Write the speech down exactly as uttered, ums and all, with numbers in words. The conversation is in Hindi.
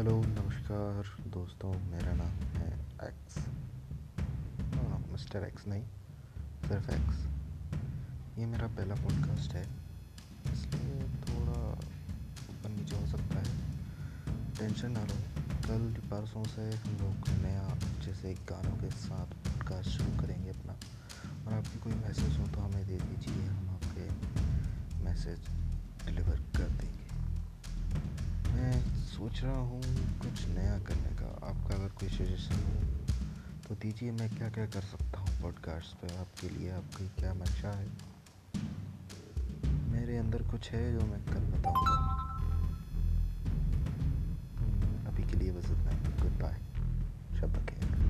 हेलो नमस्कार दोस्तों, मेरा नाम है एक्स। हाँ, मिस्टर एक्स नहीं, सिर्फ एक्स। ये मेरा पहला पॉडकास्ट है, इसलिए थोड़ा ऊपर नीचे हो सकता है। टेंशन ना लो, कल परसों से हम लोग नया जैसे गानों के साथ पॉडकास्ट शुरू करेंगे अपना। और आपकी कोई मैसेज हो तो हमें दे दीजिए, हम आपके मैसेज डिलीवर कर देंगे। मैं सोच रहा हूँ कुछ नया करने का। आपका अगर कोई सजेशन हो तो दीजिए, मैं क्या क्या कर सकता हूँ पॉडकास्ट पे आपके लिए। आपकी क्या मंशा है? मेरे अंदर कुछ है जो मैं कल बताऊँगा। अभी के लिए बस इतना ही। Good bye. शब बखेर।